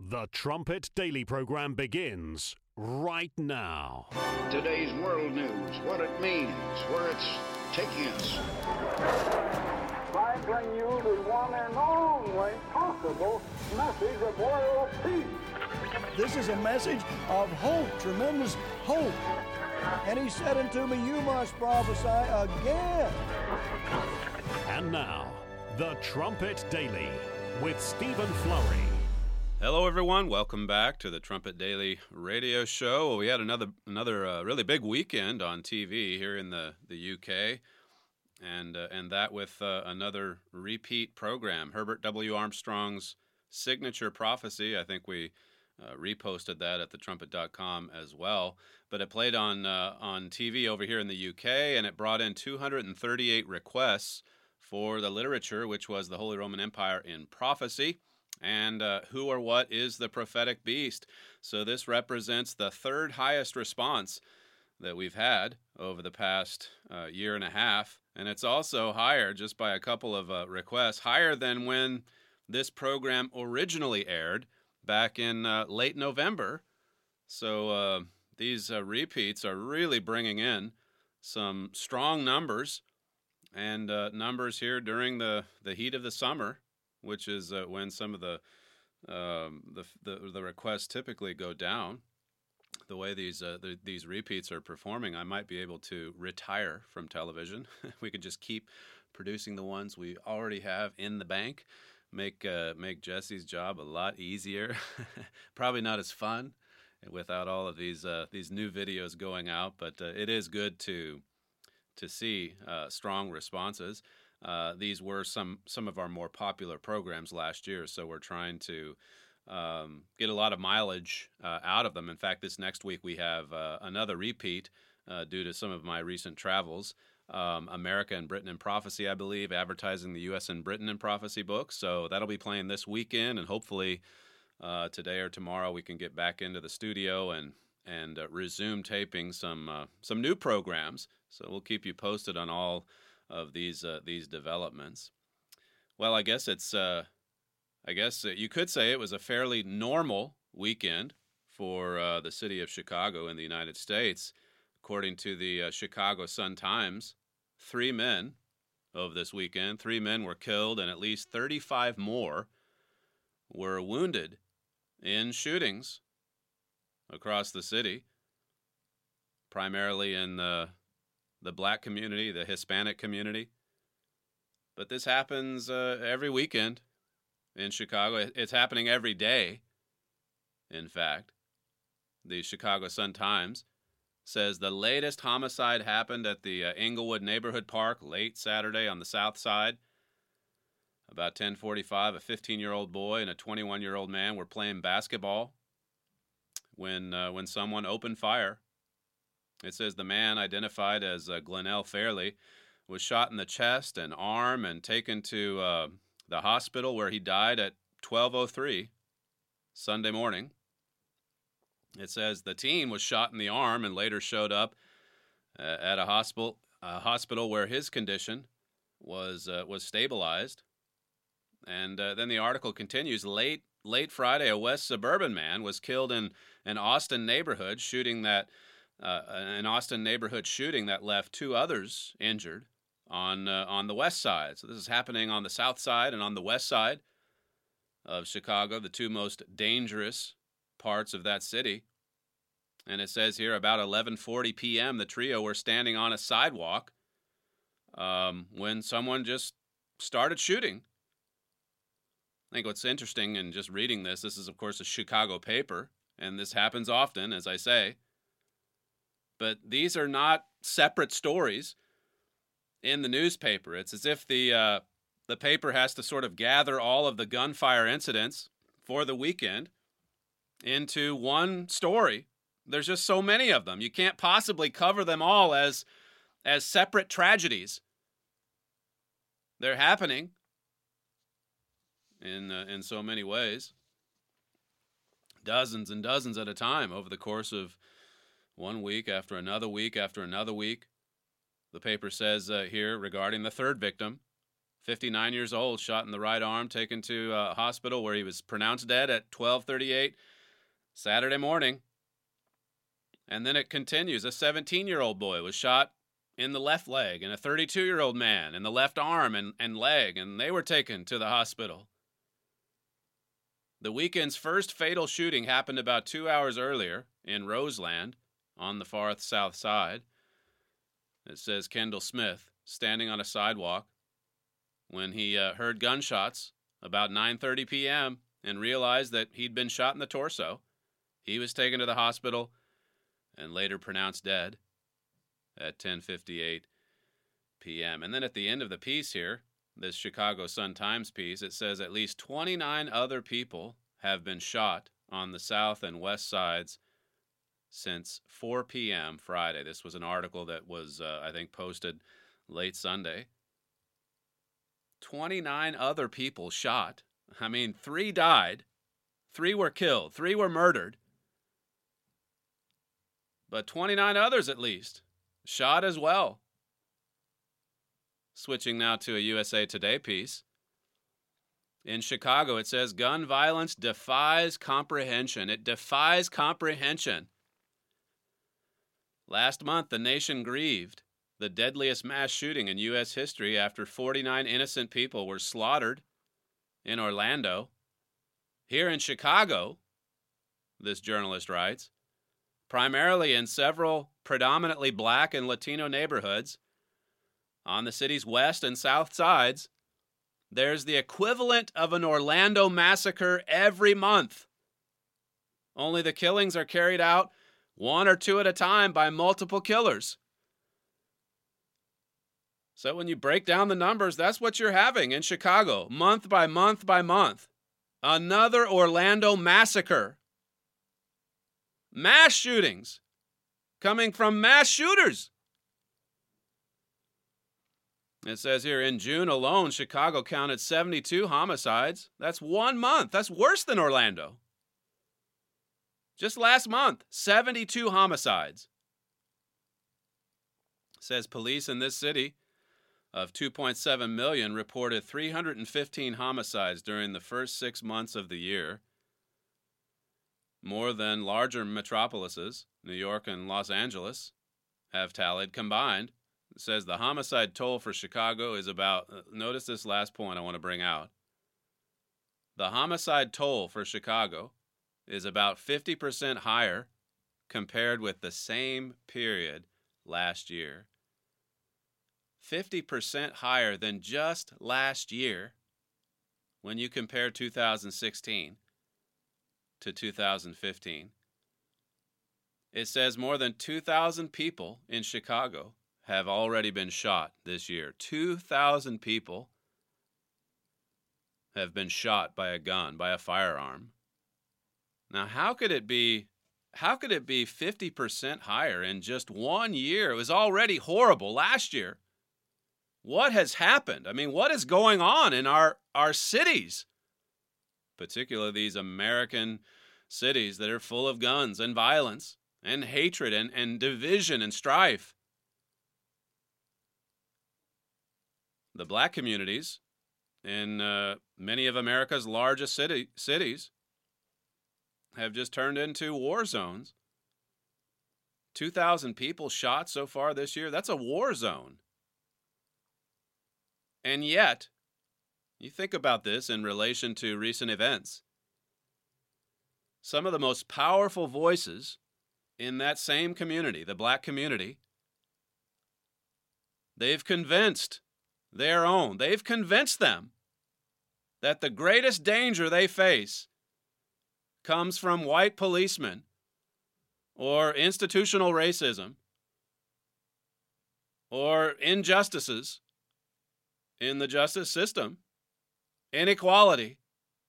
The Trumpet Daily program begins right now. Today's world news, what it means, where it's taking us. I bring you the one and only possible message of world peace. This is a message of hope, tremendous hope. And he said unto me, you must prophesy again. And now, The Trumpet Daily with Stephen Flurry. Hello, everyone. Welcome back to the Trumpet Daily radio show. We had another really big weekend on TV here in the UK, and that with another repeat program, Herbert W. Armstrong's Signature Prophecy. I think we reposted that at thetrumpet.com as well. But it played on TV over here in the UK, and it brought in 238 requests for the literature, which was the Holy Roman Empire in Prophecy. And who or what is the prophetic beast? So this represents the third highest response that we've had over the past year and a half. And it's also higher, just by a couple of requests, higher than when this program originally aired back in late November. So these repeats are really bringing in some strong numbers, and numbers here during the heat of the summer, which is when some of the requests typically go down. The way these repeats are performing, I might be able to retire from television. We could just keep producing the ones we already have in the bank. Make Jesse's job a lot easier. Probably not as fun without all of these new videos going out, but it is good to see strong responses. These were some of our more popular programs last year, so we're trying to get a lot of mileage out of them. In fact, this next week we have another repeat due to some of my recent travels. America and Britain in Prophecy, I believe, advertising the U.S. and Britain in Prophecy book. So that'll be playing this weekend, and hopefully today or tomorrow we can get back into the studio and resume taping some new programs. So we'll keep you posted on all of these developments. Well, I guess you could say it was a fairly normal weekend for the city of Chicago in the United States. According to the Chicago Sun-Times, 3 men of this weekend, 3 men were killed and at least 35 more were wounded in shootings across the city, primarily in the black community, the Hispanic community. But this happens every weekend in Chicago. It's happening every day, in fact. The Chicago Sun-Times says the latest homicide happened at the Englewood Neighborhood Park late Saturday on the south side. About 10:45, a 15-year-old boy and a 21-year-old man were playing basketball when someone opened fire. It says the man, identified as Glenell Fairley, was shot in the chest and arm and taken to the hospital, where he died at 12:03 Sunday morning. It says the teen was shot in the arm and later showed up at a hospital where his condition was stabilized. And then the article continues. Late Friday, a West suburban man was killed in an Austin neighborhood shooting that left 2 others injured on the west side. So this is happening on the south side and on the west side of Chicago, the 2 most dangerous parts of that city. And it says here about 11:40 p.m. the trio were standing on a sidewalk when someone just started shooting. I think what's interesting in just reading this is of course a Chicago paper, and this happens often, as I say. But these are not separate stories in the newspaper. It's as if the paper has to sort of gather all of the gunfire incidents for the weekend into one story. There's just so many of them. You can't possibly cover them all as separate tragedies. They're happening in so many ways, dozens and dozens at a time over the course of 1 week after another week after another week. The paper says here regarding the third victim, 59 years old, shot in the right arm, taken to a hospital where he was pronounced dead at 12:38 Saturday morning. And then it continues. A 17-year-old boy was shot in the left leg, and a 32-year-old man in the left arm and leg, and they were taken to the hospital. The weekend's first fatal shooting happened about 2 hours earlier in Roseland on the far south side. It says Kendall Smith standing on a sidewalk when he heard gunshots about 9:30 p.m. and realized that he'd been shot in the torso. He was taken to the hospital and later pronounced dead at 10:58 p.m. And then at the end of the piece here, this Chicago Sun-Times piece, it says at least 29 other people have been shot on the south and west sides since 4 p.m. Friday. This was an article that was, I think, posted late Sunday. 29 other people shot. I mean, 3 died, 3 were killed, 3 were murdered. But 29 others, at least, shot as well. Switching now to a USA Today piece. In Chicago, it says, gun violence defies comprehension. It defies comprehension. Last month, the nation grieved the deadliest mass shooting in U.S. history after 49 innocent people were slaughtered in Orlando. Here in Chicago, this journalist writes, primarily in several predominantly black and Latino neighborhoods on the city's west and south sides, there's the equivalent of an Orlando massacre every month. Only the killings are carried out 1 or 2 at a time by multiple killers. So when you break down the numbers, that's what you're having in Chicago, month by month by month. Another Orlando massacre. Mass shootings coming from mass shooters. It says here, in June alone, Chicago counted 72 homicides. That's 1 month. That's worse than Orlando. Just last month, 72 homicides. It says police in this city of 2.7 million reported 315 homicides during the first 6 months of the year, more than larger metropolises, New York and Los Angeles, have tallied combined. It says the homicide toll for Chicago is about, notice this last point I want to bring out. The homicide toll for Chicago is about 50% higher compared with the same period last year. 50% higher than just last year when you compare 2016 to 2015. It says more than 2,000 people in Chicago have already been shot this year. 2,000 people have been shot by a gun, by a firearm. Now, how could it be 50% higher in just 1 year? It was already horrible last year. What has happened? I mean, what is going on in our cities? Particularly these American cities that are full of guns and violence and hatred and division and strife. The black communities in many of America's largest cities have just turned into war zones. 2,000 people shot so far this year. That's a war zone. And yet, you think about this in relation to recent events. Some of the most powerful voices in that same community, the black community, they've convinced they've convinced them that the greatest danger they face comes from white policemen or institutional racism or injustices in the justice system, inequality.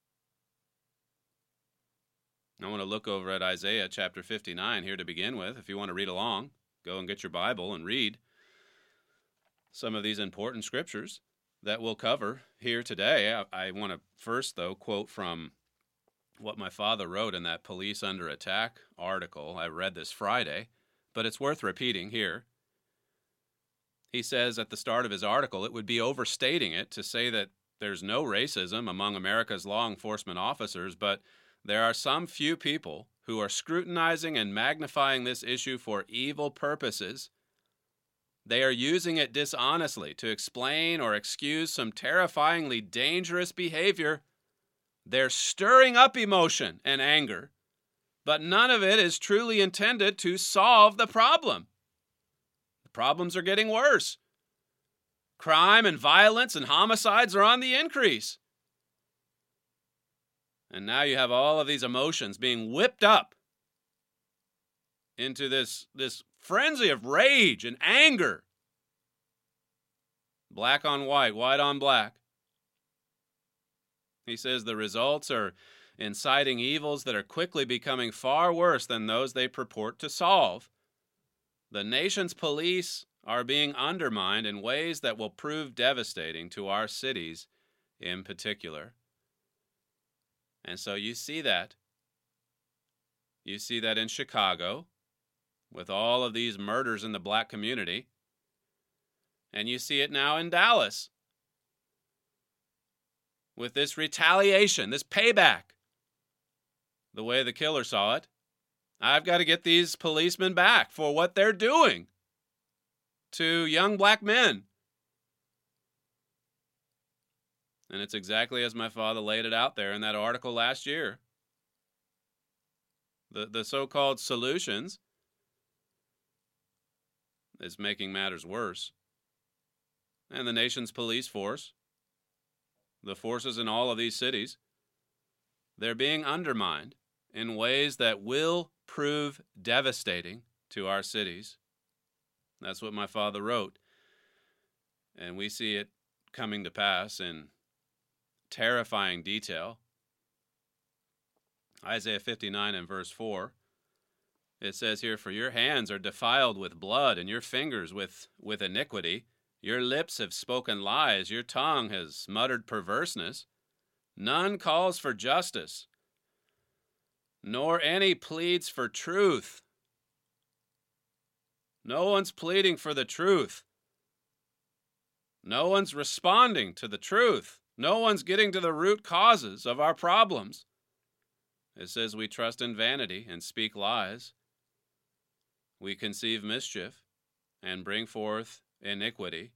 I want to look over at Isaiah chapter 59 here to begin with. If you want to read along, go and get your Bible and read some of these important scriptures that we'll cover here today. I want to first, though, quote from what my father wrote in that Police Under Attack article. I read this Friday, but it's worth repeating here. He says at the start of his article, it would be overstating it to say that there's no racism among America's law enforcement officers, but there are some few people who are scrutinizing and magnifying this issue for evil purposes. They are using it dishonestly to explain or excuse some terrifyingly dangerous behavior. They're stirring up emotion and anger, but none of it is truly intended to solve the problem. The problems are getting worse. Crime and violence and homicides are on the increase. And now you have all of these emotions being whipped up into this frenzy of rage and anger. Black on white, white on black. He says the results are inciting evils that are quickly becoming far worse than those they purport to solve. The nation's police are being undermined in ways that will prove devastating to our cities in particular. And so you see that. You see that in Chicago with all of these murders in the black community. And you see it now in Dallas with this retaliation, this payback. The way the killer saw it, I've got to get these policemen back for what they're doing to young black men. And it's exactly as my father laid it out there in that article last year. The so-called solutions is making matters worse. And the nation's police force, the forces in all of these cities, they're being undermined in ways that will prove devastating to our cities. That's what my father wrote. And we see it coming to pass in terrifying detail. Isaiah 59 and verse 4, it says here, "For your hands are defiled with blood, and your fingers with iniquity. Your lips have spoken lies, your tongue has muttered perverseness. None calls for justice, nor any pleads for truth." No one's pleading for the truth. No one's responding to the truth. No one's getting to the root causes of our problems. It says we trust in vanity and speak lies. We conceive mischief and bring forth iniquity.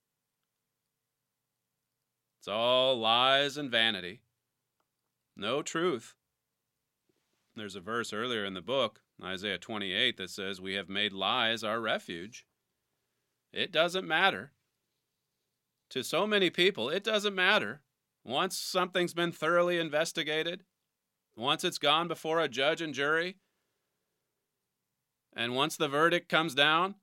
It's all lies and vanity. No truth. There's a verse earlier in the book, Isaiah 28, that says we have made lies our refuge. It doesn't matter. To so many people, it doesn't matter. Once something's been thoroughly investigated, once it's gone before a judge and jury, and once the verdict comes down,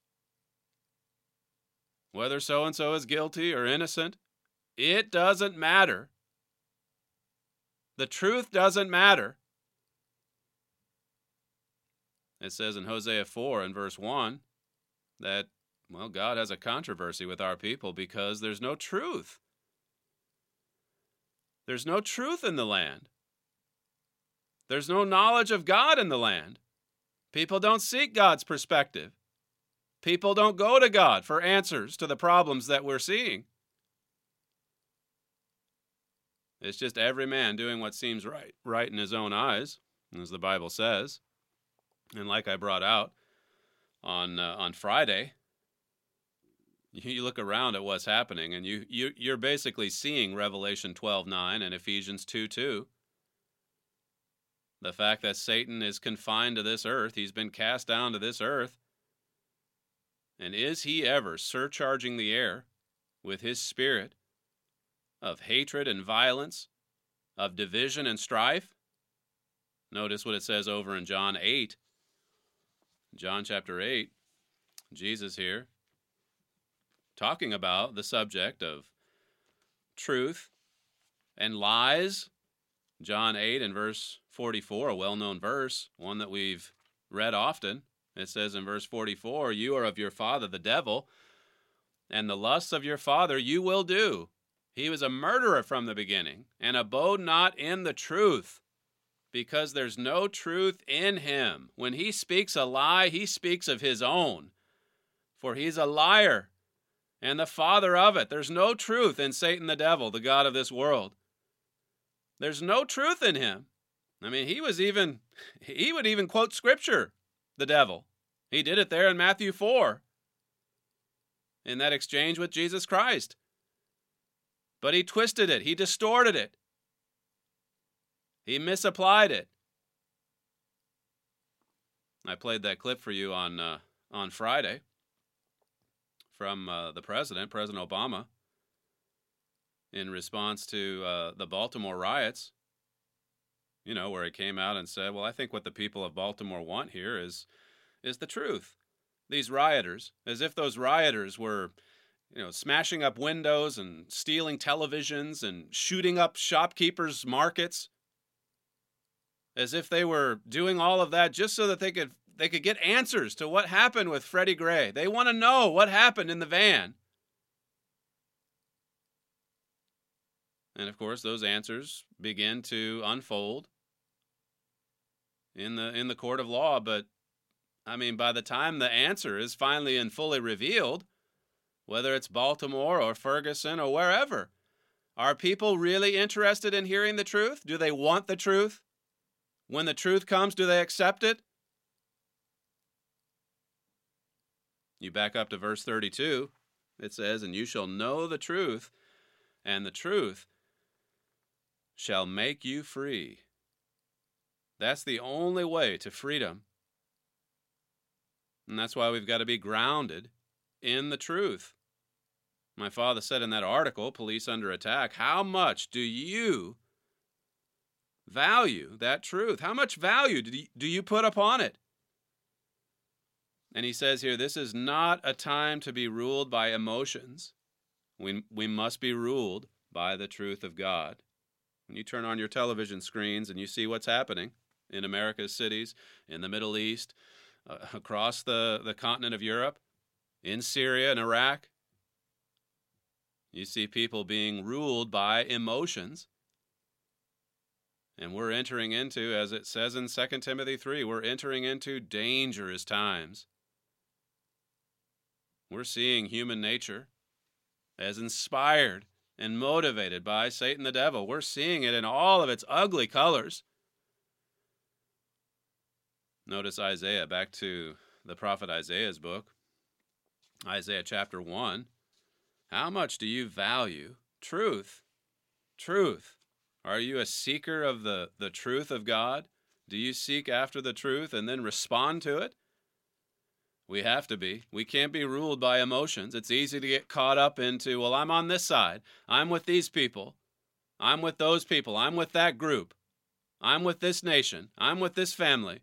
whether so-and-so is guilty or innocent, it doesn't matter. The truth doesn't matter. It says in Hosea 4 and verse 1 that, well, God has a controversy with our people because there's no truth. There's no truth in the land. There's no knowledge of God in the land. People don't seek God's perspective. People don't go to God for answers to the problems that we're seeing. It's just every man doing what seems right in his own eyes, as the Bible says. And like I brought out on Friday, you look around at what's happening, and you're basically seeing Revelation 12:9 and Ephesians 2:2. The fact that Satan is confined to this earth, he's been cast down to this earth. And is he ever surcharging the air with his spirit of hatred and violence, of division and strife? Notice what it says over in John 8. John chapter 8, Jesus here, talking about the subject of truth and lies. John 8 and verse 44, a well-known verse, one that we've read often. It says in verse 44, "You are of your father the devil, and the lusts of your father you will do. He was a murderer from the beginning, and abode not in the truth, because there's no truth in him. When he speaks a lie, he speaks of his own, for he's a liar and the father of it. There's no truth in Satan the devil, the god of this world. There's no truth in him. I mean, he would even quote scripture, the devil. He did it there in Matthew 4, in that exchange with Jesus Christ. But he twisted it. He distorted it. He misapplied it. I played that clip for you on Friday from the President Obama, in response to the Baltimore riots, where he came out and said, well, I think what the people of Baltimore want here is the truth. These rioters, as if those rioters were, smashing up windows and stealing televisions and shooting up shopkeepers' markets, as if they were doing all of that just so that they could get answers to what happened with Freddie Gray. They want to know what happened in the van. And of course, those answers begin to unfold in the court of law. But I mean, by the time the answer is finally and fully revealed, whether it's Baltimore or Ferguson or wherever, are people really interested in hearing the truth? Do they want the truth? When the truth comes, do they accept it? You back up to verse 32, it says, and you shall know the truth, and the truth shall make you free. That's the only way to freedom. And that's why we've got to be grounded in the truth. My father said in that article, Police Under Attack, how much do you value that truth? How much value do you put upon it? And he says here, this is not a time to be ruled by emotions. We must be ruled by the truth of God. When you turn on your television screens and you see what's happening in America's cities, in the Middle East, across the continent of Europe, in Syria and Iraq, you see people being ruled by emotions. And we're entering into, as it says in 2 Timothy 3, we're entering into dangerous times. We're seeing human nature as inspired and motivated by Satan the devil. We're seeing it in all of its ugly colors. Notice Isaiah, back to the prophet Isaiah's book, Isaiah chapter 1. How much do you value truth? Truth. Are you a seeker of the truth of God? Do you seek after the truth and then respond to it? We have to be. We can't be ruled by emotions. It's easy to get caught up into, well, I'm on this side. I'm with these people. I'm with those people. I'm with that group. I'm with this nation. I'm with this family.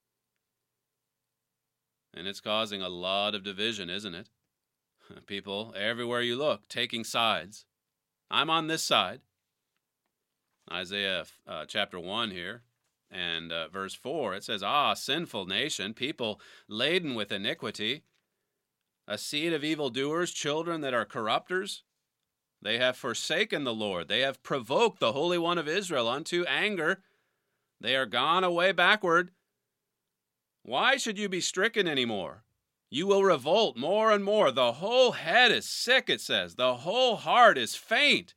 And it's causing a lot of division, isn't it? People, everywhere you look, taking sides. I'm on this side. Isaiah chapter 1 here, and verse 4, it says, sinful nation, people laden with iniquity, a seed of evildoers, children that are corrupters. They have forsaken the Lord. They have provoked the Holy One of Israel unto anger. They are gone away backward. Why should you be stricken anymore? You will revolt more and more. The whole head is sick, it says. The whole heart is faint.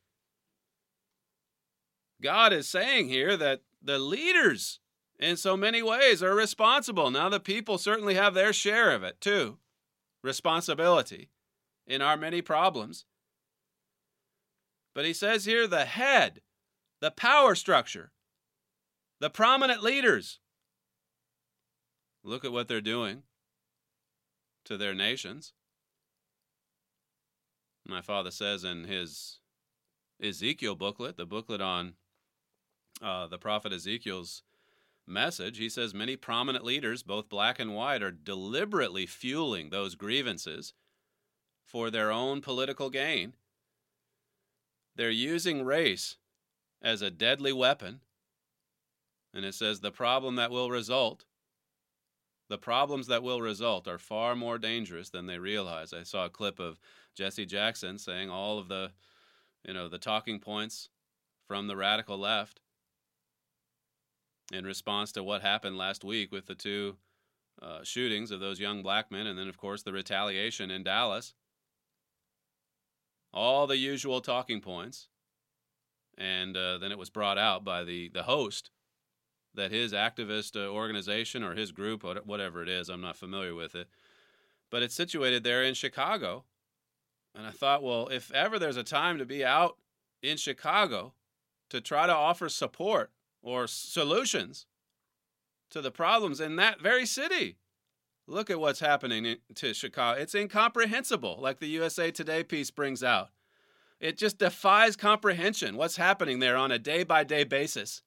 God is saying here that the leaders, in so many ways, are responsible. Now, the people certainly have their share of it, too. Responsibility in our many problems. But he says here, the head, the power structure, the prominent leaders, look at what they're doing to their nations. My father says in his Ezekiel booklet, the booklet on the prophet Ezekiel's message, he says many prominent leaders, both black and white, are deliberately fueling those grievances for their own political gain. They're using race as a deadly weapon. And it says the problems that will result are far more dangerous than they realize. I saw a clip of Jesse Jackson saying all of the talking points from the radical left in response to what happened last week with the two shootings of those young black men, and then, of course, the retaliation in Dallas. all the usual talking points. And then it was brought out by the host that his activist organization or his group, whatever it is, I'm not familiar with it, but it's situated there in Chicago. And I thought, well, if ever there's a time to be out in Chicago to try to offer support or solutions to the problems in that very city, look at what's happening to Chicago. It's incomprehensible, like the USA Today piece brings out. It just defies comprehension what's happening there on a day-by-day basis.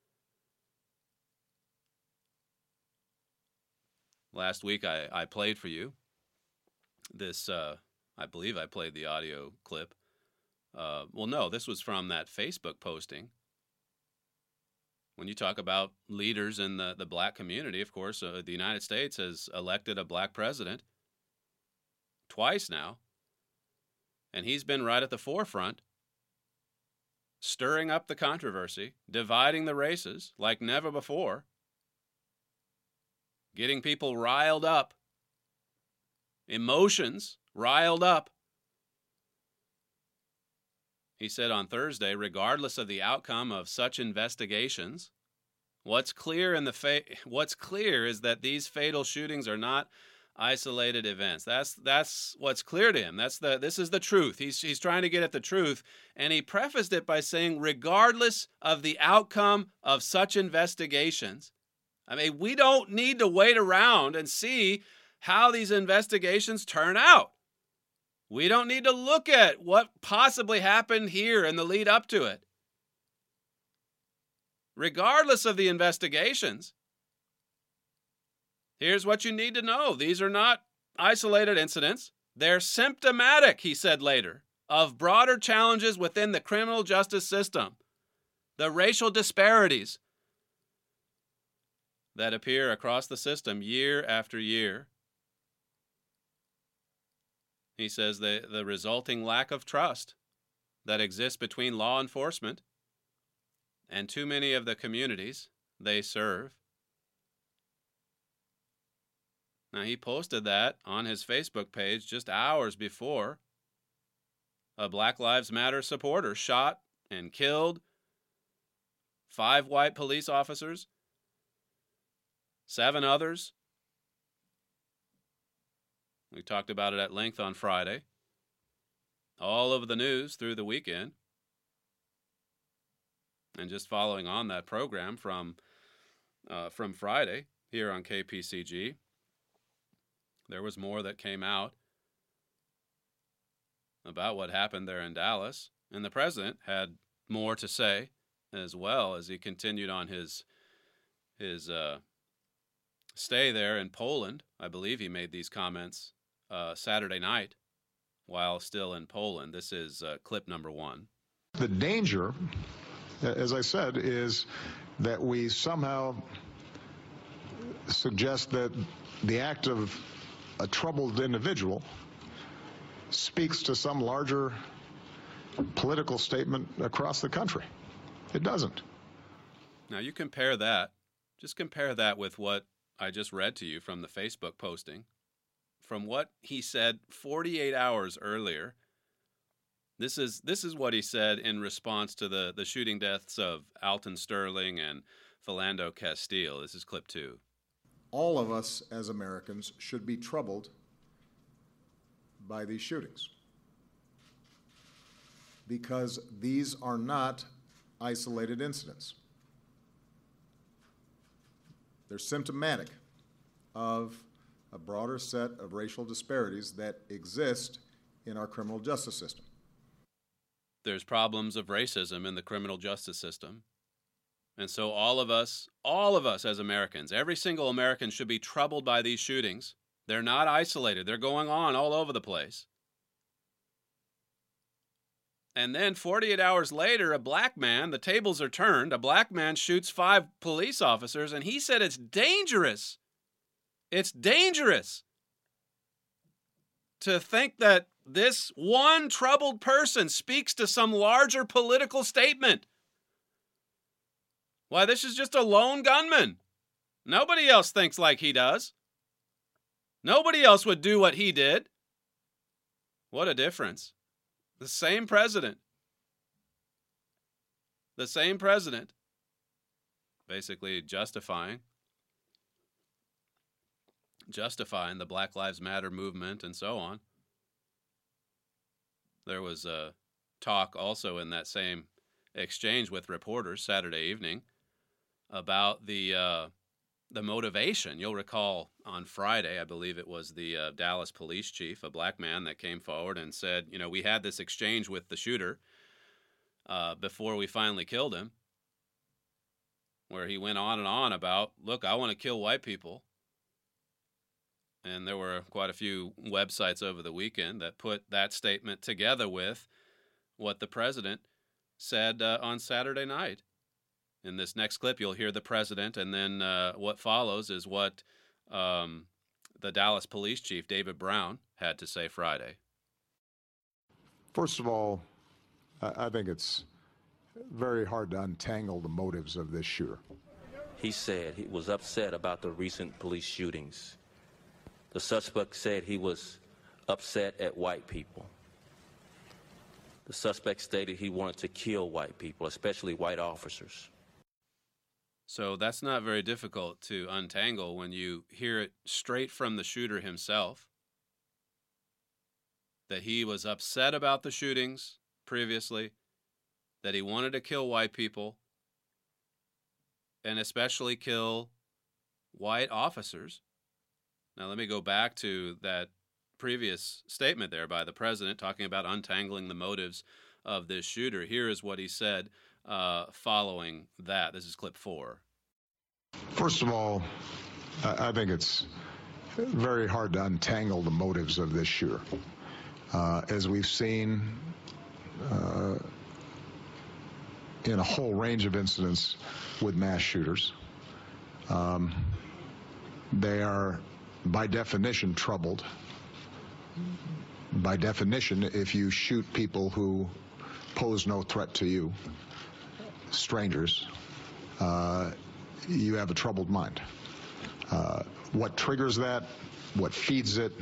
Last week I played for you this, I believe I played the audio clip. Well, no, this was from that Facebook posting. When you talk about leaders in the black community, of course, the United States has elected a black president twice now. And he's been right at the forefront, stirring up the controversy, dividing the races like never before, getting people riled up, emotions riled up. He said on Thursday, regardless of the outcome of such investigations, what's clear is that these fatal shootings are not isolated events. That's what's clear to him. This is the truth. He's trying to get at the truth, and he prefaced it by saying, regardless of the outcome of such investigations. I mean, we don't need to wait around and see how these investigations turn out. We don't need to look at what possibly happened here in the lead up to it. Regardless of the investigations, here's what you need to know. These are not isolated incidents. They're symptomatic, he said later, of broader challenges within the criminal justice system. The racial disparities that appear across the system year after year. He says the resulting lack of trust that exists between law enforcement and too many of the communities they serve. Now, he posted that on his Facebook page just hours before a Black Lives Matter supporter shot and killed 5 white police officers, 7 others. We talked about it at length on Friday. All over the news through the weekend. And just following on that program from Friday here on KPCG, there was more that came out about what happened there in Dallas. And the president had more to say as well as he continued on his stay there in Poland. I believe he made these comments Saturday night while still in Poland. This is clip number 1. The danger, as I said, is that we somehow suggest that the act of a troubled individual speaks to some larger political statement across the country. It doesn't. Now you compare that with what I just read to you from the Facebook posting, from what he said 48 hours earlier. This is what he said in response to the shooting deaths of Alton Sterling and Philando Castile. This is clip 2. All of us as Americans should be troubled by these shootings because these are not isolated incidents. They're symptomatic of a broader set of racial disparities that exist in our criminal justice system. There's problems of racism in the criminal justice system. And so all of us as Americans, every single American should be troubled by these shootings. They're not isolated. They're going on all over the place. And then 48 hours later, a black man, the tables are turned, a black man shoots 5 police officers, and he said it's dangerous. It's dangerous to think that this one troubled person speaks to some larger political statement. Why, this is just a lone gunman. Nobody else thinks like he does. Nobody else would do what he did. What a difference. The same president basically justifying the Black Lives Matter movement and so on. There was a talk also in that same exchange with reporters Saturday evening about the motivation. You'll recall on Friday, I believe it was the Dallas police chief, a black man, that came forward and said, we had this exchange with the shooter before we finally killed him, where he went on and on about, look, I want to kill white people. And there were quite a few websites over the weekend that put that statement together with what the president said on Saturday night. In this next clip, you'll hear the president, and then what follows is what the Dallas police chief, David Brown, had to say Friday. First of all, I think it's very hard to untangle the motives of this shooter. He said he was upset about the recent police shootings. The suspect said he was upset at white people. The suspect stated he wanted to kill white people, especially white officers. So that's not very difficult to untangle when you hear it straight from the shooter himself, that he was upset about the shootings previously, that he wanted to kill white people, and especially kill white officers. Now, let me go back to that previous statement there by the president talking about untangling the motives of this shooter. Here is what he said following that. This is clip 4. First of all, I think it's very hard to untangle the motives of this shooter. As we've seen in a whole range of incidents with mass shooters, they are by definition troubled. By definition, if you shoot people who pose no threat to you, strangers, you have a troubled mind. What triggers that, what feeds it,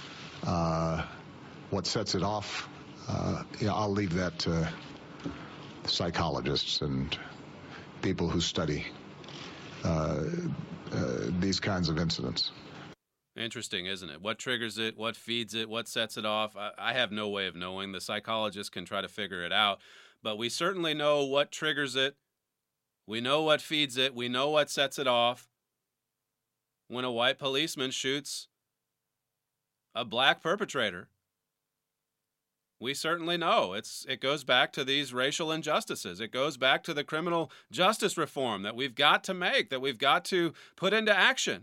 what sets it off, I'll leave that to psychologists and people who study these kinds of incidents. Interesting, isn't it? What triggers it? What feeds it? What sets it off? I have no way of knowing. The psychologists can try to figure it out. But we certainly know what triggers it. We know what feeds it. We know what sets it off. When a white policeman shoots a black perpetrator, we certainly know. It goes back to these racial injustices. It goes back to the criminal justice reform that we've got to make, that we've got to put into action.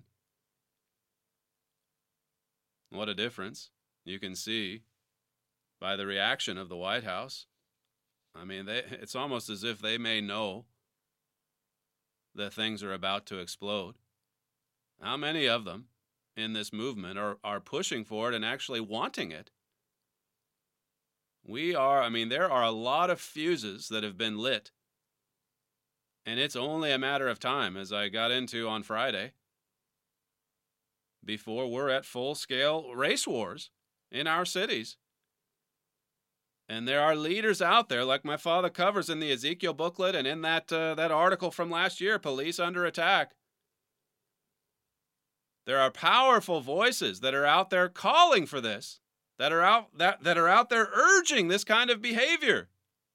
What a difference you can see by the reaction of the White House. I mean, it's almost as if they may know that things are about to explode. How many of them in this movement are pushing for it and actually wanting it? There are a lot of fuses that have been lit. And it's only a matter of time, as I got into on Friday, before we're at full-scale race wars in our cities. And there are leaders out there, like my father covers in the Ezekiel booklet and in that article from last year, Police Under Attack. There are powerful voices that are out there calling for this, that are out there urging this kind of behavior.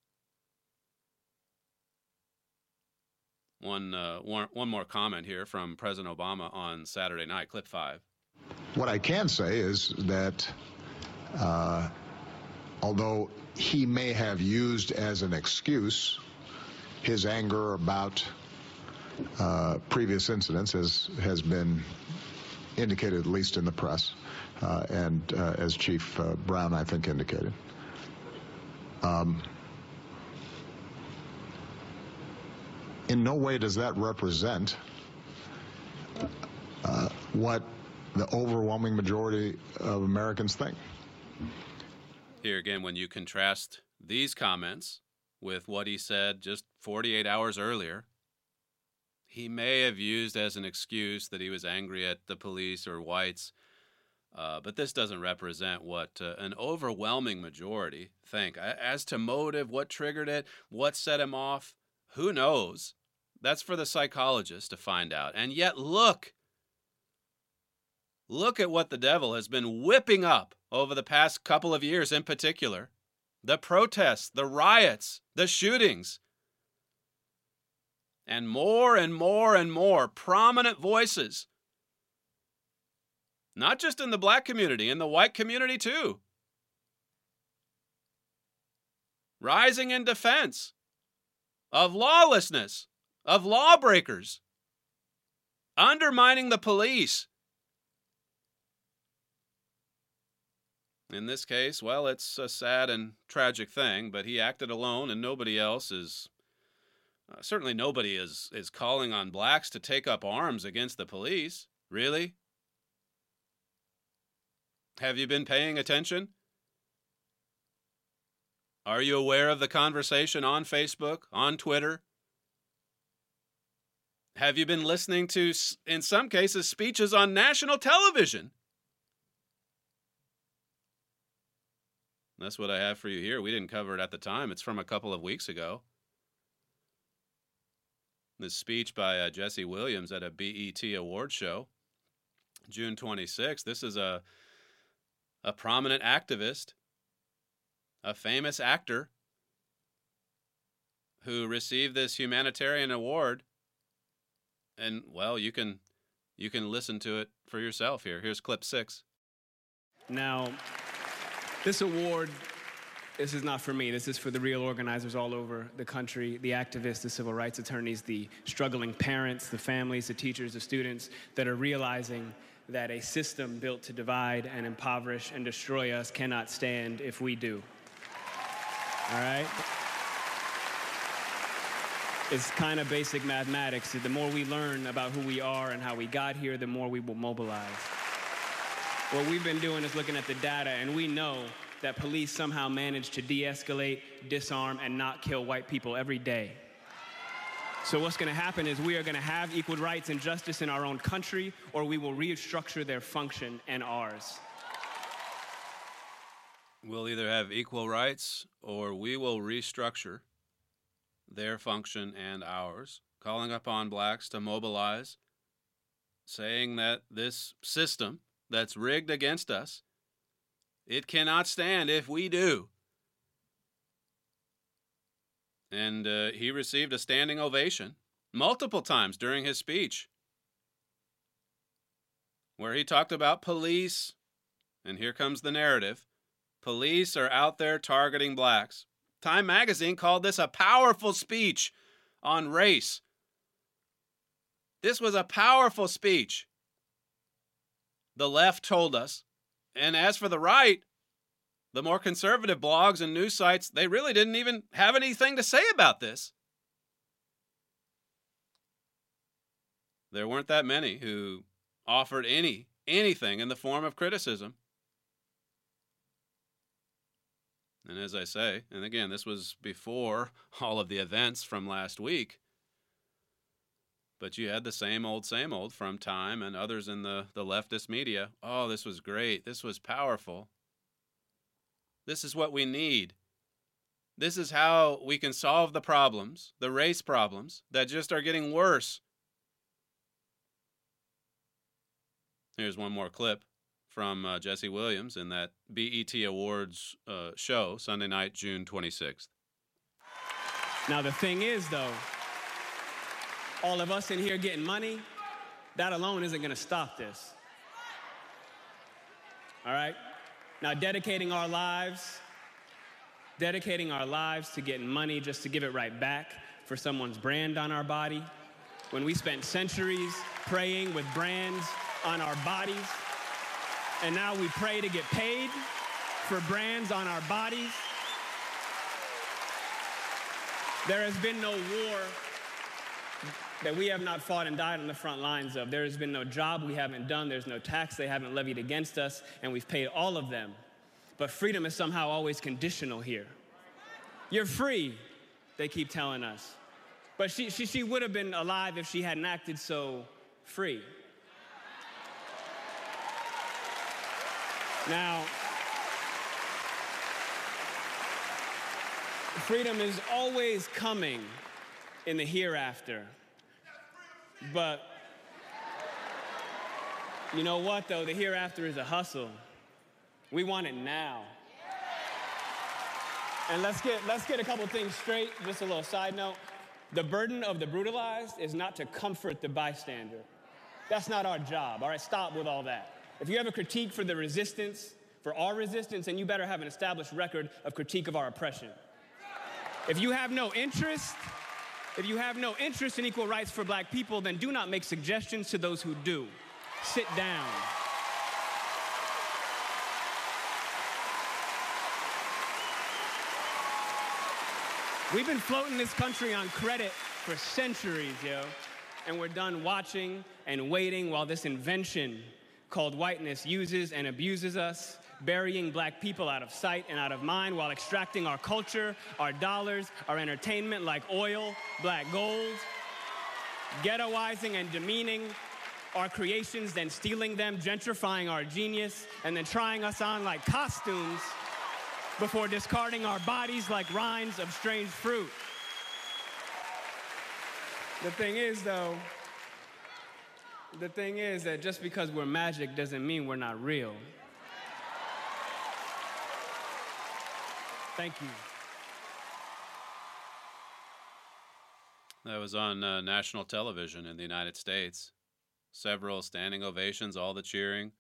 One more comment here from President Obama on Saturday night, clip 5. What I can say is that although he may have used as an excuse his anger about previous incidents, as has been indicated at least in the press, and as Chief Brown, I think, indicated, in no way does that represent what the overwhelming majority of Americans think. Here again, when you contrast these comments with what he said just 48 hours earlier, he may have used as an excuse that he was angry at the police or whites But this doesn't represent what an overwhelming majority think. As to motive, what triggered it, what set him off, who knows? That's for the psychologist to find out. And yet, look at what the devil has been whipping up over the past couple of years in particular. The protests, the riots, the shootings. And more and more and more prominent voices. Not just in the black community, in the white community too. Rising in defense of lawlessness, of lawbreakers, undermining the police. In this case, well, it's a sad and tragic thing, but he acted alone and nobody else is, certainly nobody is calling on blacks to take up arms against the police. Really? Have you been paying attention? Are you aware of the conversation on Facebook, on Twitter? Have you been listening to, in some cases, speeches on national television? That's what I have for you here. We didn't cover it at the time. It's from a couple of weeks ago. This speech by Jesse Williams at a BET award show, June 26th. This is a prominent activist, a famous actor who received this humanitarian award. And, well, you can listen to it for yourself here. Here's clip 6. Now, this award, this is not for me. This is for the real organizers all over the country, the activists, the civil rights attorneys, the struggling parents, the families, the teachers, the students that are realizing that a system built to divide and impoverish and destroy us cannot stand if we do. All right? It's kind of basic mathematics. The more we learn about who we are and how we got here, the more we will mobilize. What we've been doing is looking at the data, and we know that police somehow manage to de-escalate, disarm, and not kill white people every day. So what's going to happen is we are going to have equal rights and justice in our own country, or we will restructure their function and ours. We'll either have equal rights, or we will restructure their function and ours, calling upon blacks to mobilize, saying that this system that's rigged against us, it cannot stand if we do. And he received a standing ovation multiple times during his speech, where he talked about police, and here comes the narrative. Police are out there targeting blacks. Time magazine called this a powerful speech on race. This was a powerful speech. The left told us. And as for the right, the more conservative blogs and news sites, they really didn't even have anything to say about this. There weren't that many who offered anything in the form of criticism. And as I say, and again, this was before all of the events from last week, but you had the same old from Time and others in the leftist media. Oh, this was great. This was powerful. This is what we need. This is how we can solve the problems, the race problems, that just are getting worse. Here's one more clip from Jesse Williams in that BET Awards show, Sunday night, June 26th. Now, the thing is, though, all of us in here getting money, that alone isn't going to stop this. All right? Now, dedicating our lives to getting money just to give it right back for someone's brand on our body, when we spent centuries praying with brands on our bodies, and now we pray to get paid for brands on our bodies. There has been no war that we have not fought and died on the front lines of. There has been no job we haven't done. There's no tax they haven't levied against us, and we've paid all of them. But freedom is somehow always conditional here. You're free, they keep telling us. But she would have been alive if she hadn't acted so free. Now, freedom is always coming in the hereafter. But you know what, though? The hereafter is a hustle. We want it now. And let's get a couple things straight. Just a little side note. The burden of the brutalized is not to comfort the bystander. That's not our job, all right? Stop with all that. If you have a critique for the resistance, for our resistance, then you better have an established record of critique of our oppression. If you have no interest in equal rights for black people, then do not make suggestions to those who do. Sit down. We've been floating this country on credit for centuries, yo. And we're done watching and waiting while this invention called whiteness uses and abuses us, burying black people out of sight and out of mind while extracting our culture, our dollars, our entertainment like oil, black gold, ghettoizing and demeaning our creations, then stealing them, gentrifying our genius, and then trying us on like costumes before discarding our bodies like rinds of strange fruit. The thing is that just because we're magic doesn't mean we're not real. Thank you. That was on national television in the United States. Several standing ovations, all the cheering.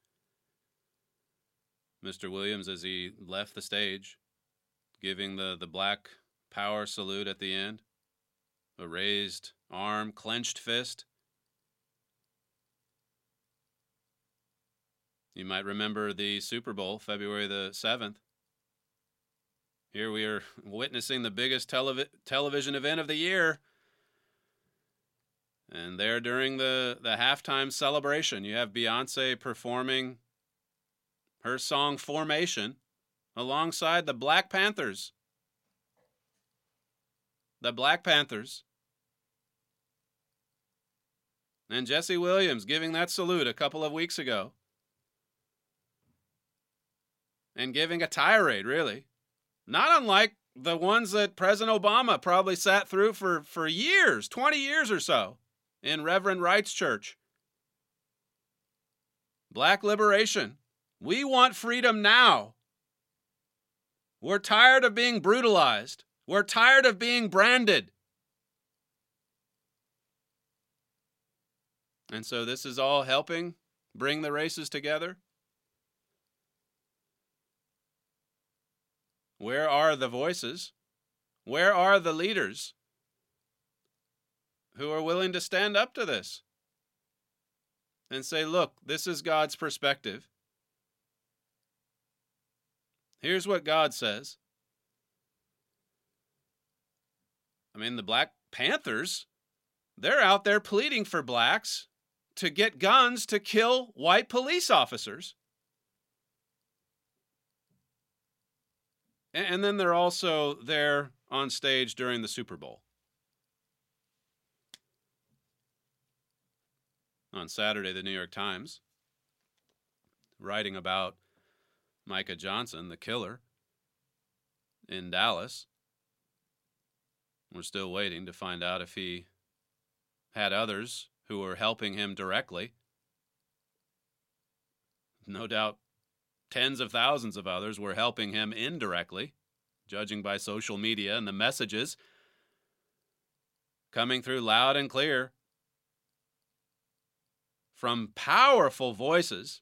Mr. Williams, as he left the stage, giving the Black Power salute at the end, a raised arm, clenched fist. You might remember the Super Bowl, February the 7th. Here we are witnessing the biggest television event of the year. And there during the halftime celebration, you have Beyonce performing her song Formation alongside the Black Panthers. The Black Panthers. And Jesse Williams giving that salute a couple of weeks ago. And giving a tirade, really. Not unlike the ones that President Obama probably sat through for years, 20 years or so, in Reverend Wright's church. Black liberation. We want freedom now. We're tired of being brutalized. We're tired of being branded. And so this is all helping bring the races together. Where are the voices? Where are the leaders who are willing to stand up to this and say, look, this is God's perspective. Here's what God says. I mean, the Black Panthers, they're out there pleading for blacks to get guns to kill white police officers. And then they're also there on stage during the Super Bowl. On Saturday, the New York Times, writing about Micah Johnson, the killer, in Dallas. We're still waiting to find out if he had others who were helping him directly. No doubt tens of thousands of others were helping him indirectly, judging by social media and the messages coming through loud and clear from powerful voices.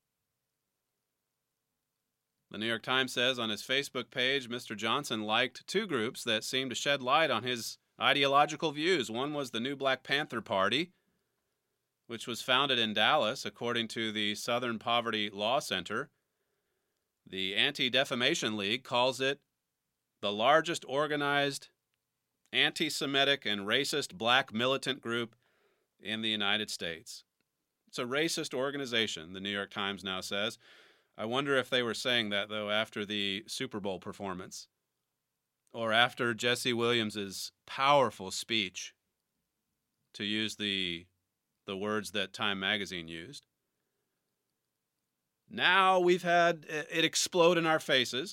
The New York Times says on his Facebook page, Mr. Johnson liked two groups that seemed to shed light on his ideological views. One was the New Black Panther Party, which was founded in Dallas, according to the Southern Poverty Law Center. The Anti-Defamation League calls it the largest organized anti-Semitic and racist black militant group in the United States. It's a racist organization, the New York Times now says. I wonder if they were saying that, though, after the Super Bowl performance or after Jesse Williams's powerful speech, to use the words that Time magazine used. Now we've had it explode in our faces.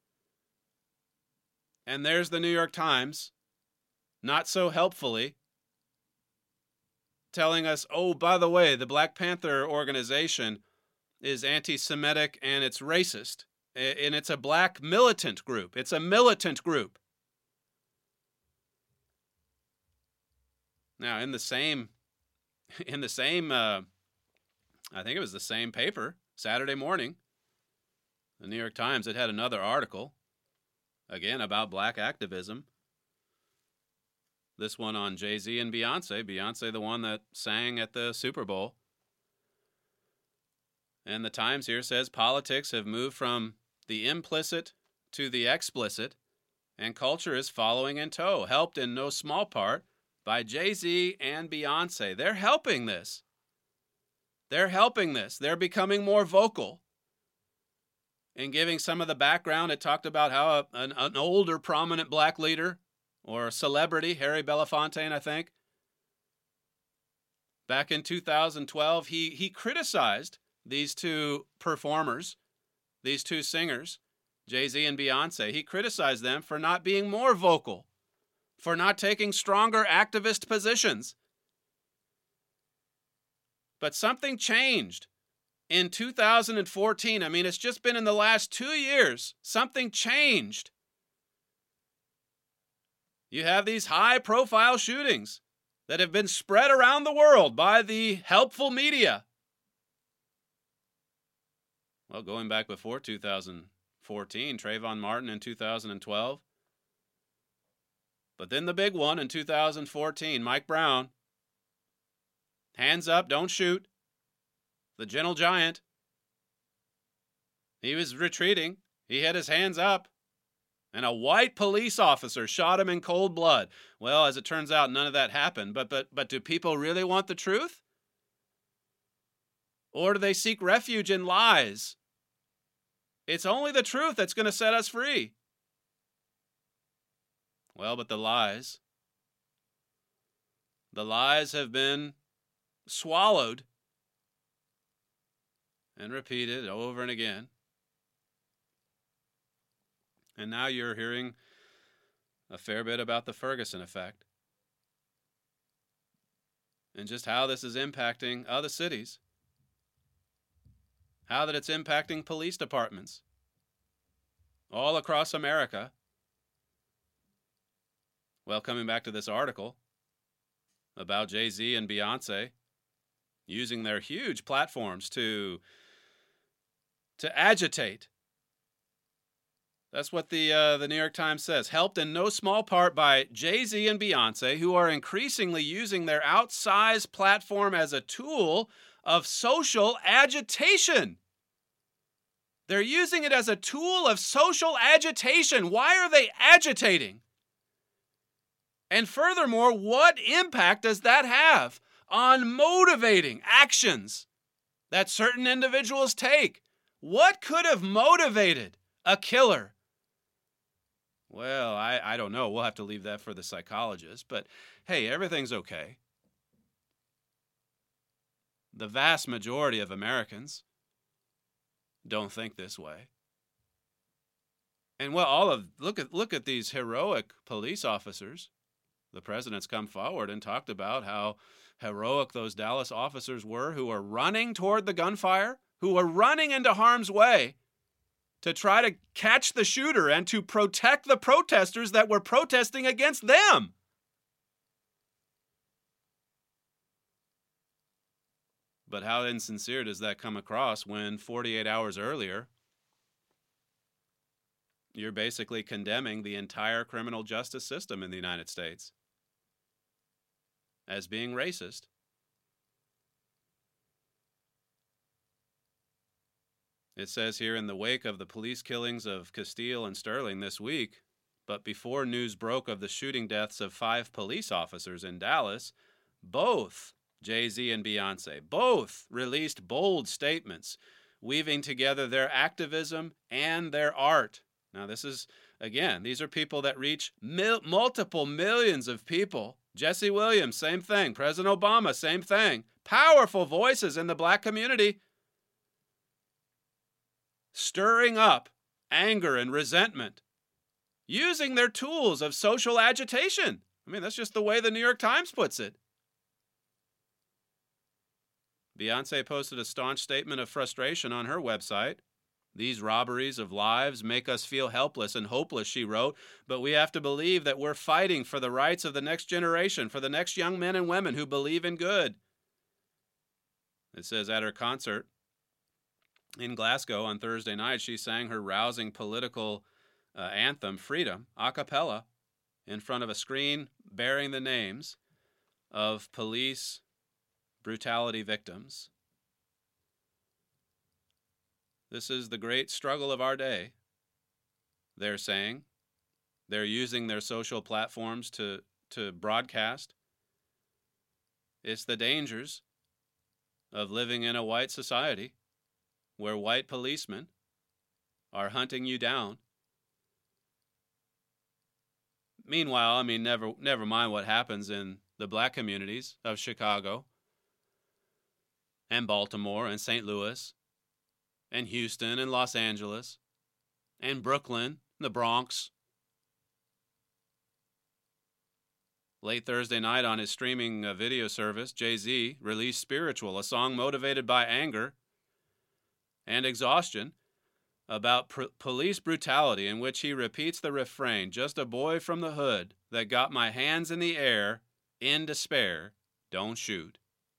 And there's the New York Times, not so helpfully, telling us, oh, by the way, the Black Panther organization is anti-Semitic and it's racist. And it's a black militant group. It's a militant group. Now, in the same, I think it was the same paper, Saturday morning, the New York Times, it had another article, again, about black activism. This one on Jay-Z and Beyonce. Beyonce, the one that sang at the Super Bowl. And the Times here says politics have moved from the implicit to the explicit, and culture is following in tow, helped in no small part by Jay-Z and Beyonce. They're helping this. They're helping this. They're becoming more vocal. In giving some of the background, it talked about how an older prominent black leader or celebrity, Harry Belafonte, I think, back in 2012, he criticized these two performers, these two singers, Jay-Z and Beyonce. He criticized them for not being more vocal, for not taking stronger activist positions. But something changed in 2014. I mean, it's just been in the last 2 years. Something changed. You have these high-profile shootings that have been spread around the world by the helpful media. Well, going back before 2014, Trayvon Martin in 2012. But then the big one in 2014, Mike Brown. Hands up, don't shoot. The gentle giant. He was retreating. He had his hands up. And a white police officer shot him in cold blood. Well, as it turns out, none of that happened. But do people really want the truth? Or do they seek refuge in lies? It's only the truth that's going to set us free. Well, but the lies have been swallowed and repeated over and again. And now you're hearing a fair bit about the Ferguson effect and just how this is impacting other cities, how that it's impacting police departments all across America. Well, coming back to this article about Jay-Z and Beyonce using their huge platforms to agitate. That's what the New York Times says. Helped in no small part by Jay-Z and Beyonce, who are increasingly using their outsized platform as a tool of social agitation. They're using it as a tool of social agitation. Why are they agitating? And furthermore, what impact does that have on motivating actions that certain individuals take? What could have motivated a killer? Well, I don't know. We'll have to leave that for the psychologist. But hey, everything's okay. The vast majority of Americans don't think this way. And well, look at these heroic police officers. The president's come forward and talked about how heroic those Dallas officers were who are running toward the gunfire, who are running into harm's way to try to catch the shooter and to protect the protesters that were protesting against them. But how insincere does that come across when 48 hours earlier, you're basically condemning the entire criminal justice system in the United States as being racist? It says here, in the wake of the police killings of Castile and Sterling this week, but before news broke of the shooting deaths of 5 police officers in Dallas, both Jay-Z and Beyonce, both released bold statements, weaving together their activism and their art. Now this is, again, these are people that reach multiple millions of people. Jesse Williams, same thing. President Obama, same thing. Powerful voices in the black community. stirring up anger and resentment, using their tools of social agitation. I mean, that's just the way the New York Times puts it. Beyonce posted a staunch statement of frustration on her website. These robberies of lives make us feel helpless and hopeless, she wrote, but we have to believe that we're fighting for the rights of the next generation, for the next young men and women who believe in good. It says at her concert in Glasgow on Thursday night, she sang her rousing political anthem, Freedom, a cappella, in front of a screen bearing the names of police brutality victims. This is the great struggle of our day, they're saying. They're using their social platforms to broadcast. It's the dangers of living in a white society where white policemen are hunting you down. Meanwhile, I mean, never mind what happens in the black communities of Chicago and Baltimore and St. Louis and Houston and Los Angeles and Brooklyn, the Bronx. Late Thursday night on his streaming video service, Jay-Z released Spiritual, a song motivated by anger and exhaustion about police brutality, in which he repeats the refrain, "Just a boy from the hood that got my hands in the air in despair, don't shoot."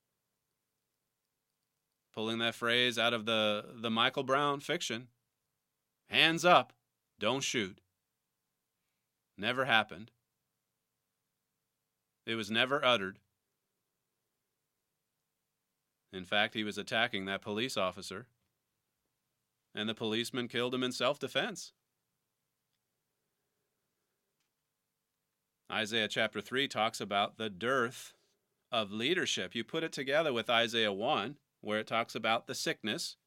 Pulling that phrase out of the Michael Brown fiction. Hands up, don't shoot. Never happened. It was never uttered. In fact, he was attacking that police officer, and the policeman killed him in self-defense. Isaiah chapter 3 talks about the dearth of leadership. You put it together with Isaiah 1, where it talks about the sickness,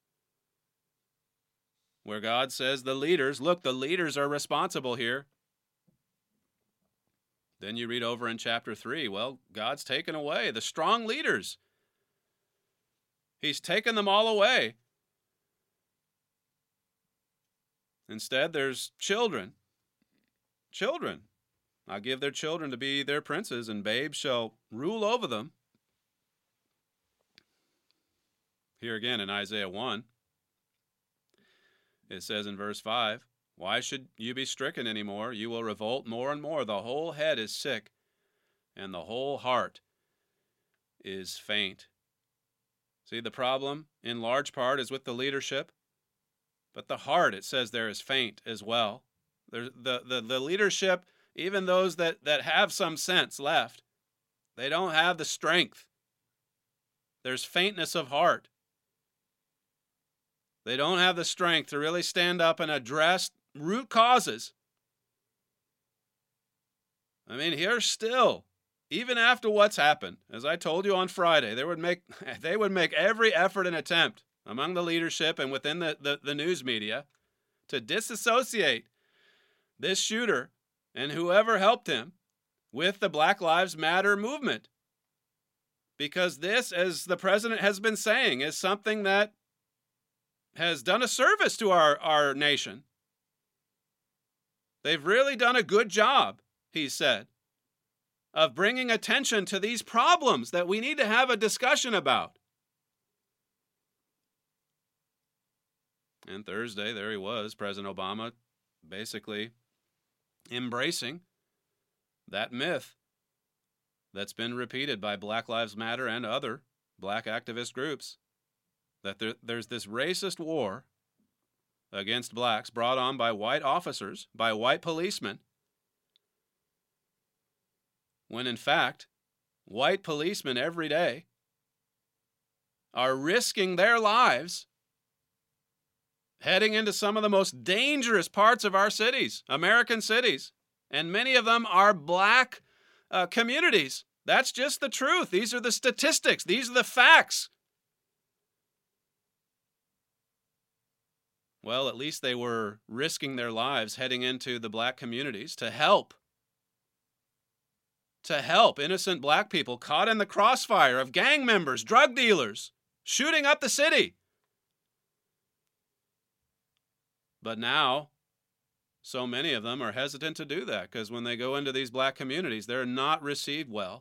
where God says the leaders are responsible here. Then you read over in chapter 3, well, God's taken away the strong leaders. He's taken them all away. Instead, there's children. Children. I give their children to be their princes, and babes shall rule over them. Here again in Isaiah 1, it says in verse 5, "Why should you be stricken anymore? You will revolt more and more. The whole head is sick, and the whole heart is faint." See, the problem in large part is with the leadership, but the heart, it says there, is faint as well. The leadership, even those that have some sense left, they don't have the strength. There's faintness of heart. They don't have the strength to really stand up and address root causes. I mean, here still, even after what's happened, as I told you on Friday, they would make every effort and attempt among the leadership and within the news media to disassociate this shooter and whoever helped him with the Black Lives Matter movement. Because this, as the president has been saying, is something that has done a service to our nation. They've really done a good job, he said, of bringing attention to these problems that we need to have a discussion about. And Thursday, there he was, President Obama, basically embracing that myth that's been repeated by Black Lives Matter and other black activist groups, that there's this racist war against blacks brought on by white officers, by white policemen, when in fact, white policemen every day are risking their lives heading into some of the most dangerous parts of our cities, American cities, and many of them are black communities. That's just the truth. These are the statistics. These are the facts. Well, at least they were risking their lives heading into the black communities to help innocent black people caught in the crossfire of gang members, drug dealers, shooting up the city. But now, so many of them are hesitant to do that because when they go into these black communities, they're not received well.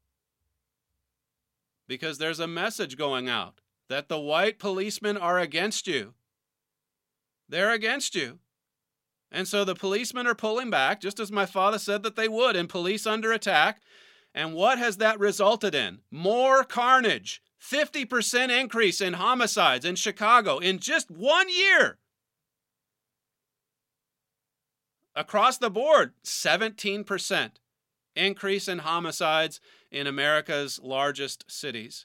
Because there's a message going out that the white policemen are against you. They're against you. And so the policemen are pulling back, just as my father said that they would, in Police Under Attack. And what has that resulted in? More carnage. 50% increase in homicides in Chicago in just 1 year. Across the board, 17% increase in homicides in America's largest cities.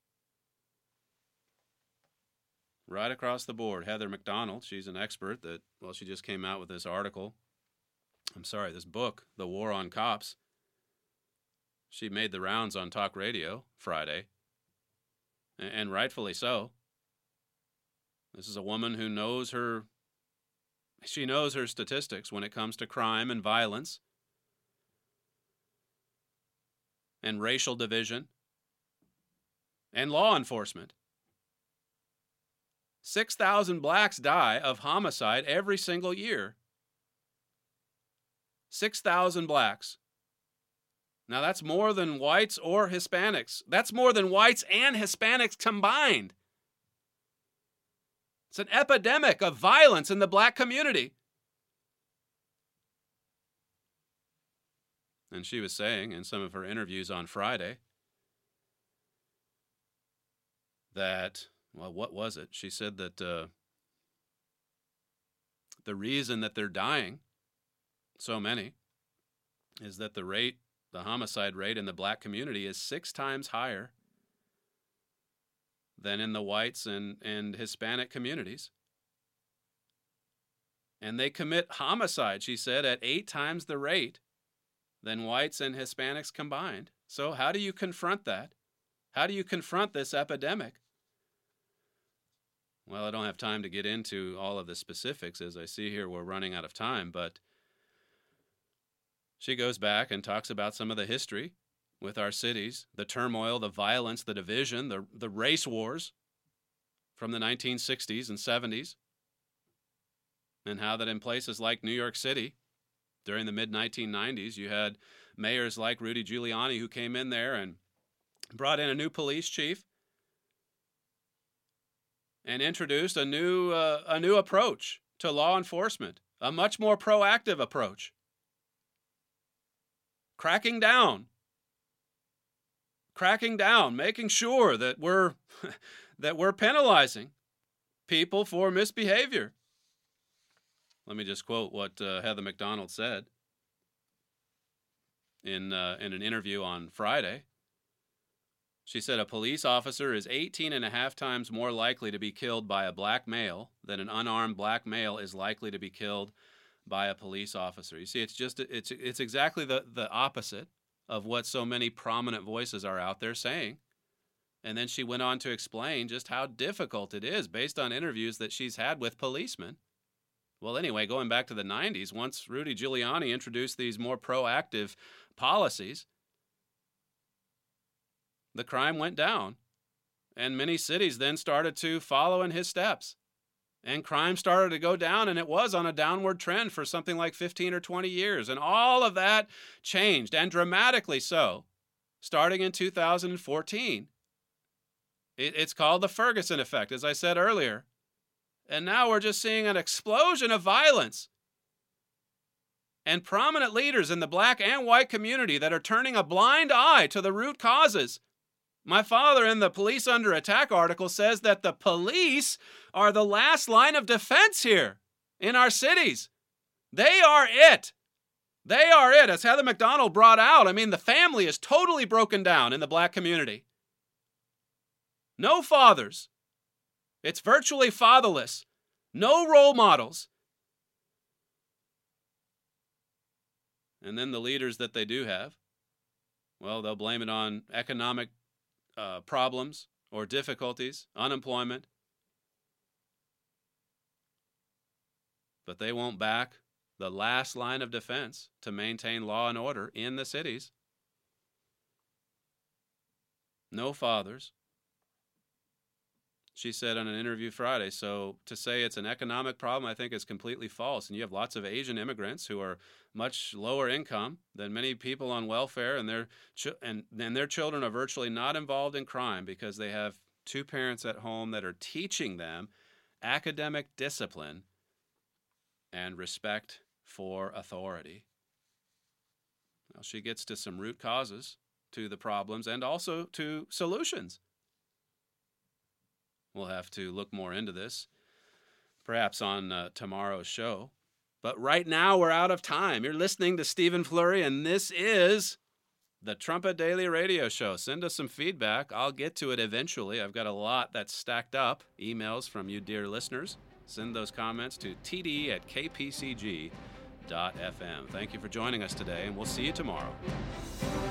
Right across the board. Heather McDonald, she's an expert that, well, she just came out with this this book, The War on Cops. She made the rounds on talk radio Friday, and rightfully so. This is a woman who knows her statistics when it comes to crime and violence and racial division and law enforcement. 6,000 blacks die of homicide every single year. 6,000 blacks. Now that's more than whites or Hispanics. That's more than whites and Hispanics combined. It's an epidemic of violence in the black community. And she was saying in some of her interviews on Friday that, well, what was it? She said that the reason that they're dying, so many, is that the homicide rate in the black community is 6 times higher than in the whites and Hispanic communities. And they commit homicide, she said, at 8 times the rate than whites and Hispanics combined. So how do you confront that? How do you confront this epidemic? Well, I don't have time to get into all of the specifics. As I see here, we're running out of time, but she goes back and talks about some of the history with our cities, the turmoil, the violence, the division, the race wars from the 1960s and 70s, and how that in places like New York City during the mid-1990s, you had mayors like Rudy Giuliani who came in there and brought in a new police chief and introduced a new approach to law enforcement, a much more proactive approach. Cracking down, making sure that we're penalizing people for misbehavior. Let me just quote what Heather McDonald said in an interview on Friday. She said a police officer is 18.5 times more likely to be killed by a black male than an unarmed black male is likely to be killed by a police officer. You see, it's exactly the opposite of what so many prominent voices are out there saying. And then she went on to explain just how difficult it is based on interviews that she's had with policemen. Well, anyway, going back to the 90s, once Rudy Giuliani introduced these more proactive policies, the crime went down. And many cities then started to follow in his steps. And crime started to go down, and it was on a downward trend for something like 15 or 20 years. And all of that changed, and dramatically so, starting in 2014. It's called the Ferguson effect, as I said earlier. And now we're just seeing an explosion of violence. And prominent leaders in the black and white community that are turning a blind eye to the root causes. My father in the Police Under Attack article says that the police are the last line of defense here in our cities. They are it. They are it. As Heather McDonald brought out, I mean, the family is totally broken down in the black community. No fathers. It's virtually fatherless. No role models. And then the leaders that they do have, well, they'll blame it on economic problems or difficulties, unemployment. But they won't back the last line of defense to maintain law and order in the cities. No fathers. she said in an interview Friday. So to say it's an economic problem, I think is completely false. And you have lots of Asian immigrants who are much lower income than many people on welfare, and their children are virtually not involved in crime because they have two parents at home that are teaching them academic discipline and respect for authority. Well, she gets to some root causes to the problems and also to solutions. We'll have to look more into this, perhaps on tomorrow's show. But right now, we're out of time. You're listening to Stephen Flurry, and this is the Trumpet Daily Radio Show. Send us some feedback. I'll get to it eventually. I've got a lot that's stacked up. Emails from you, dear listeners. Send those comments to td@kpcg.fm. Thank you for joining us today, and we'll see you tomorrow.